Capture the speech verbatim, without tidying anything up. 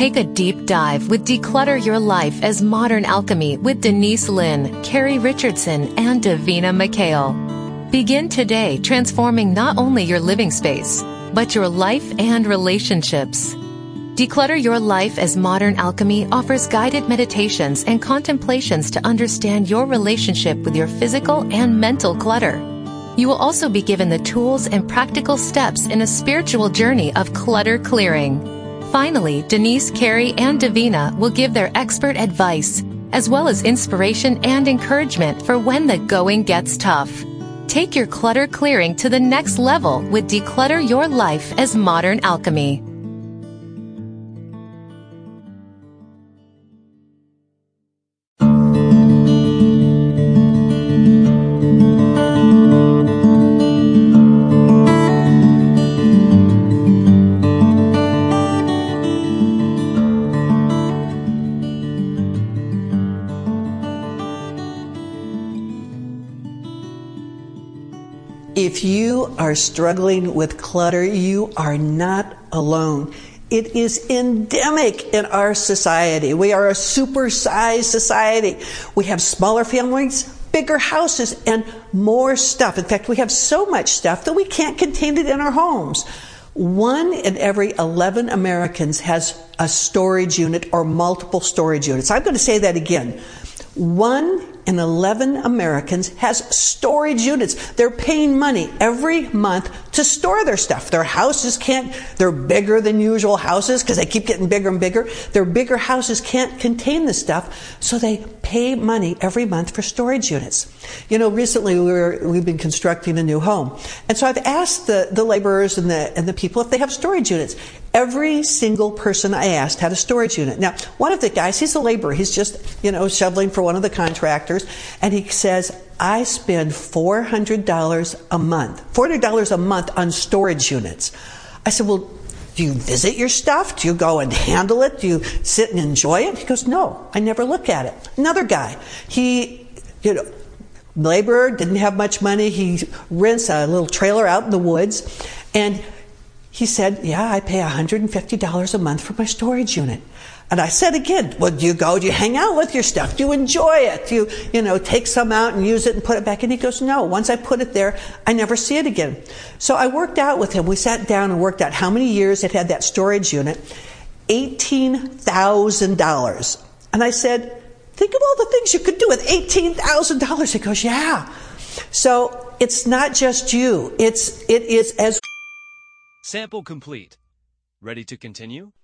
Take a deep dive with Declutter Your Life as Modern Alchemy with Denise Linn, Carrie Richardson, and Davina McHale. Begin today transforming not only your living space, but your life and relationships. Declutter Your Life as Modern Alchemy offers guided meditations and contemplations to understand your relationship with your physical and mental clutter. You will also be given the tools and practical steps in a spiritual journey of clutter clearing. Finally, Denise, Carrie, and Davina will give their expert advice, as well as inspiration and encouragement for when the going gets tough. Take your clutter clearing to the next level with Declutter Your Life as Modern Alchemy. If you are struggling with clutter, you are not alone. It is endemic in our society. We are a supersized society. We have smaller families, bigger houses, and more stuff. In fact, we have so much stuff that we can't contain it in our homes. One in every eleven Americans has a storage unit or multiple storage units. I'm going to say that again. One in eleven Americans has storage units. They're paying money every month to store their stuff. Their houses can't, they're bigger than usual houses because they keep getting bigger and bigger. Their bigger houses can't contain the stuff, so they pay money every month for storage units. You know, recently we were, we've been constructing a new home. And so I've asked the, the laborers and the, and the people if they have storage units. Every single person I asked had a storage unit. Now, one of the guys, he's a laborer. He's just, you know, shoveling for one of the contractors. And he says, I spend four hundred dollars a month, four hundred dollars a month on storage units. I said, well, do you visit your stuff? Do you go and handle it? Do you sit and enjoy it? He goes, no, I never look at it. Another guy, he, you know, laborer, didn't have much money. He rents a little trailer out in the woods. And he said, yeah, I pay one hundred fifty dollars a month for my storage unit. And I said again, well, do you go, do you hang out with your stuff? Do you enjoy it? Do you, you know, take some out and use it and put it back in? He goes, no, once I put it there, I never see it again. So I worked out with him. We sat down and worked out how many years it had that storage unit. eighteen thousand dollars. And I said, think of all the things you could do with eighteen thousand dollars. He goes, yeah. So it's not just you. It's, it is as... Sample complete. Ready to continue?